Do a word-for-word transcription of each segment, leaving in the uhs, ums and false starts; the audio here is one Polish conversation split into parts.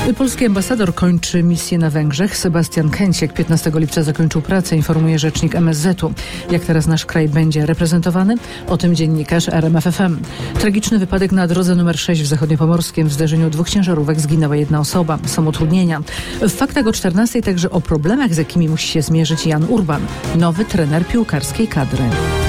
Polski ambasador kończy misję na Węgrzech. Sebastian Kęciek piętnastego lipca zakończył pracę, informuje rzecznik M S Z u. Jak teraz nasz kraj będzie reprezentowany? O tym dziennikarz R M F F M. Tragiczny wypadek na drodze numer sześć w Zachodniopomorskiem. W zderzeniu dwóch ciężarówek zginęła jedna osoba. Są utrudnienia. W faktach o czternastej także o problemach, z jakimi musi się zmierzyć Jan Urban, nowy trener piłkarskiej kadry.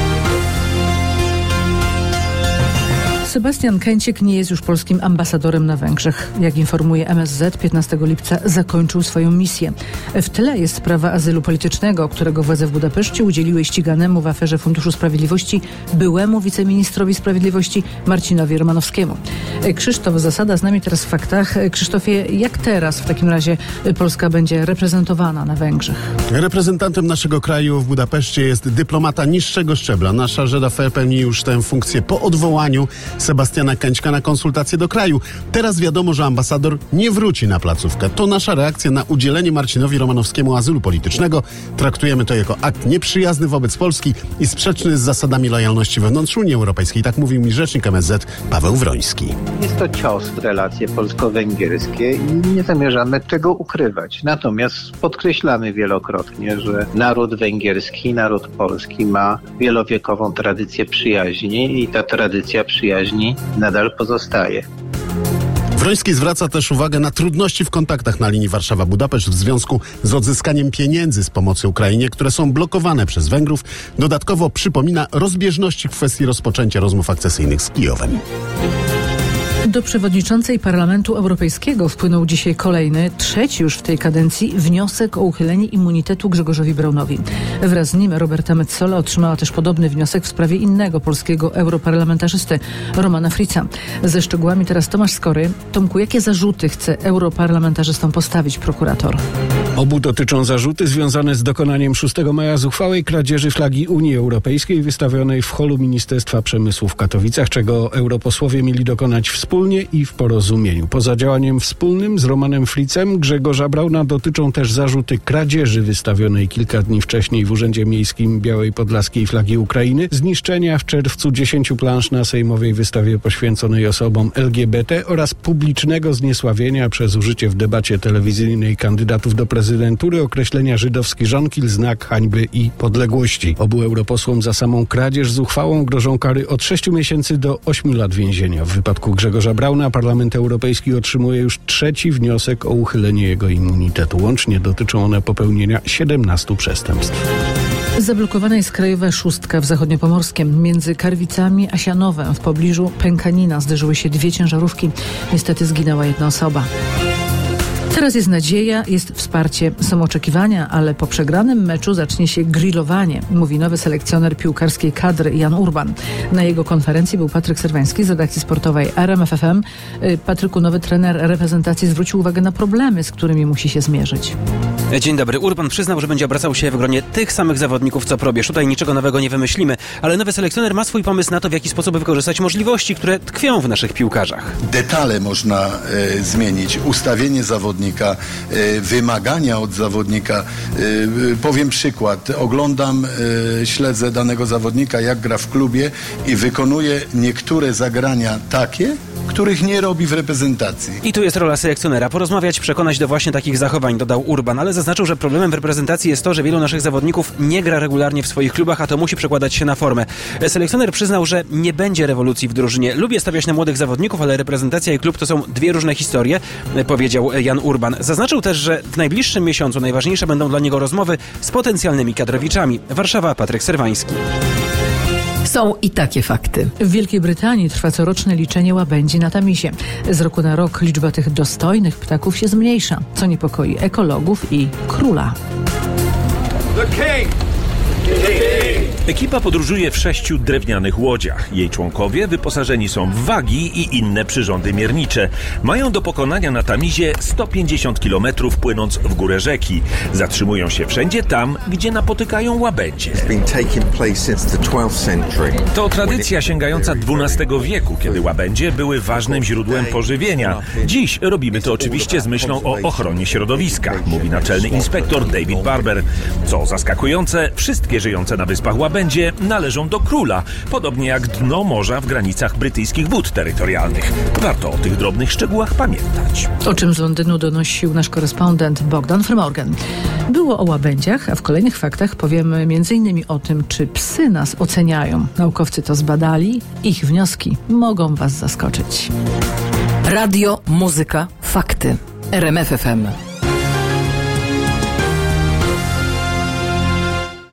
Sebastian Kęciek nie jest już polskim ambasadorem na Węgrzech. Jak informuje M S Z, piętnastego lipca zakończył swoją misję. W tle jest sprawa azylu politycznego, którego władze w Budapeszcie udzieliły ściganemu w aferze Funduszu Sprawiedliwości byłemu wiceministrowi sprawiedliwości Marcinowi Romanowskiemu. Krzysztof Zasada z nami teraz w faktach. Krzysztofie, jak teraz w takim razie Polska będzie reprezentowana na Węgrzech? Reprezentantem naszego kraju w Budapeszcie jest dyplomata niższego szczebla. Nasza Ż D F pełni już tę funkcję po odwołaniu Sebastiana Kęćka na konsultacje do kraju. Teraz wiadomo, że ambasador nie wróci na placówkę. To nasza reakcja na udzielenie Marcinowi Romanowskiemu azylu politycznego. Traktujemy to jako akt nieprzyjazny wobec Polski i sprzeczny z zasadami lojalności wewnątrz Unii Europejskiej. Tak mówił mi rzecznik M S Z Paweł Wroński. Jest to cios w relacje polsko-węgierskie i nie zamierzamy tego ukrywać. Natomiast podkreślamy wielokrotnie, że naród węgierski, naród polski ma wielowiekową tradycję przyjaźni i ta tradycja przyjaźni nadal pozostaje. Wroński zwraca też uwagę na trudności w kontaktach na linii Warszawa-Budapeszt w związku z odzyskaniem pieniędzy z pomocy Ukrainie, które są blokowane przez Węgrów. Dodatkowo przypomina rozbieżności w kwestii rozpoczęcia rozmów akcesyjnych z Kijowem. Do przewodniczącej Parlamentu Europejskiego wpłynął dzisiaj kolejny, trzeci już w tej kadencji, wniosek o uchylenie immunitetu Grzegorzowi Braunowi. Wraz z nim Roberta Metsola otrzymała też podobny wniosek w sprawie innego polskiego europarlamentarzysty, Romana Fritza. Ze szczegółami teraz Tomasz Skory. Tomku, jakie zarzuty chce europarlamentarzystom postawić prokurator? Obu dotyczą zarzuty związane z dokonaniem szóstego maja zuchwałej kradzieży flagi Unii Europejskiej wystawionej w holu Ministerstwa Przemysłu w Katowicach, czego europosłowie mieli dokonać wspólnie i w porozumieniu. Poza działaniem wspólnym z Romanem Fritzem Grzegorza Brauna dotyczą też zarzuty kradzieży wystawionej kilka dni wcześniej w Urzędzie Miejskim Białej Podlaskiej flagi Ukrainy, zniszczenia w czerwcu dziesięciu plansz na sejmowej wystawie poświęconej osobom L G B T oraz publicznego zniesławienia przez użycie w debacie telewizyjnej kandydatów do prezydentury określenia żydowski żonkil, znak hańby i podległości. Obu europosłom za samą kradzież z uchwałą grożą kary od sześciu miesięcy do ośmiu lat więzienia. W wypadku Grzegorza Brauna Parlament Europejski otrzymuje już trzeci wniosek o uchylenie jego immunitetu. Łącznie dotyczą one popełnienia siedemnastu przestępstw. Zablokowana jest krajowa szóstka w Zachodniopomorskiem. Między Karwicami a Sianowem w pobliżu Pękanina zderzyły się dwie ciężarówki. Niestety zginęła jedna osoba. Teraz jest nadzieja, jest wsparcie, są oczekiwania, ale po przegranym meczu zacznie się grillowanie, mówi nowy selekcjoner piłkarskiej kadry Jan Urban. Na jego konferencji był Patryk Serwański z redakcji sportowej R M F F M. Patryku, nowy trener reprezentacji zwrócił uwagę na problemy, z którymi musi się zmierzyć. Dzień dobry. Urban przyznał, że będzie obracał się w gronie tych samych zawodników co Probierz. Tutaj niczego nowego nie wymyślimy, ale nowy selekcjoner ma swój pomysł na to, w jaki sposób wykorzystać możliwości, które tkwią w naszych piłkarzach. Detale można e, zmienić, ustawienie zawodnika, e, wymagania od zawodnika. E, powiem przykład. Oglądam, e, śledzę danego zawodnika, jak gra w klubie i wykonuje niektóre zagrania takie, których nie robi w reprezentacji. I tu jest rola selekcjonera. Porozmawiać, przekonać do właśnie takich zachowań, dodał Urban, ale zaznaczył, że problemem w reprezentacji jest to, że wielu naszych zawodników nie gra regularnie w swoich klubach, a to musi przekładać się na formę. Selekcjoner przyznał, że nie będzie rewolucji w drużynie. Lubię stawiać na młodych zawodników, ale reprezentacja i klub to są dwie różne historie, powiedział Jan Urban. Zaznaczył też, że w najbliższym miesiącu najważniejsze będą dla niego rozmowy z potencjalnymi kadrowiczami. Warszawa, Patryk Serwański. Są i takie fakty. W Wielkiej Brytanii trwa coroczne liczenie łabędzi na Tamisie. Z roku na rok liczba tych dostojnych ptaków się zmniejsza, co niepokoi ekologów i króla. The King! Ekipa podróżuje w sześciu drewnianych łodziach. Jej członkowie wyposażeni są w wagi i inne przyrządy miernicze. Mają do pokonania na Tamizie sto pięćdziesiąt kilometrów płynąc w górę rzeki. Zatrzymują się wszędzie tam, gdzie napotykają łabędzie. To tradycja sięgająca dwunastego wieku, kiedy łabędzie były ważnym źródłem pożywienia. Dziś robimy to oczywiście z myślą o ochronie środowiska, mówi naczelny inspektor David Barber. Co zaskakujące, wszystkie żyjące na wyspach łabędzie łabędzie należą do króla, podobnie jak dno morza w granicach brytyjskich wód terytorialnych. Warto o tych drobnych szczegółach pamiętać. O czym z Londynu donosił nasz korespondent Bogdan Frmorgan. Było o łabędziach, a w kolejnych faktach powiemy między innymi o tym, czy psy nas oceniają. Naukowcy to zbadali. Ich wnioski mogą was zaskoczyć. Radio, muzyka, fakty. R M F F M.